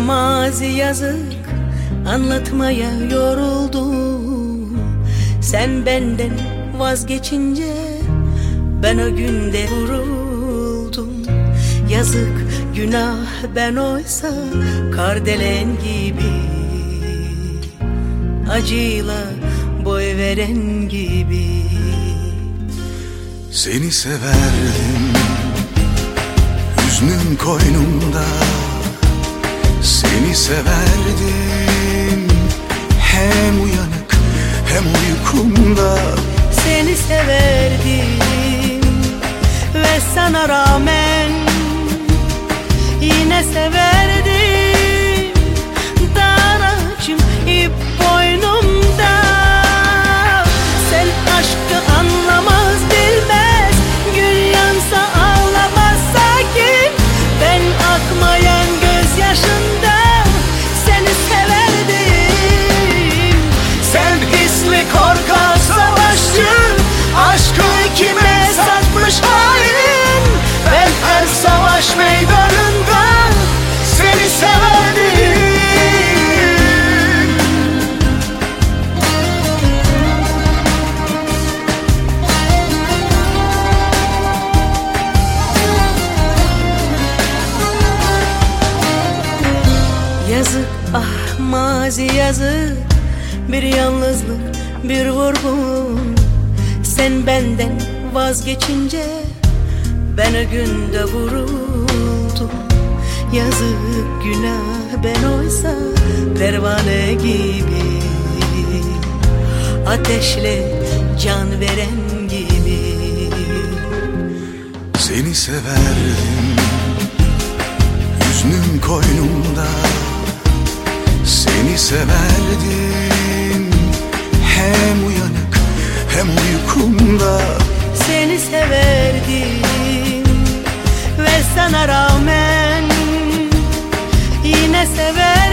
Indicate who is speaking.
Speaker 1: mazi yazık anlatmaya yoruldum. Sen benden vazgeçince ben o günde vuruldum. Yazık günah ben oysa kardelen gibi, acıyla boy veren gibi.
Speaker 2: Seni severdim hüznün koynumda, seni severdim hem uyanık hem uykumda.
Speaker 1: Seni severdim ve sana rağmen yine severdim. Daracım ip boynumda. Sen aşkı anlamaz bilmez, gün yansa ağlamaz sakin. Ben akmayan gözyaşında seni severdim. Sen hisli korkak savaşçı, aşkı kime satmış hain. Ben her savaş meydanında seni severdim. Yazık ah mazi yazık, bir yalnızlık bir vurgun. Sen benden vazgeçince ben o günde vuruldum. Yazık günah ben oysa pervane gibi, ateşle can veren gibi.
Speaker 2: Seni severdim hüznün koynumda, seni severdim hem uyanık hem uykumda.
Speaker 1: Seni severdim ve sana rağmen yine severdim.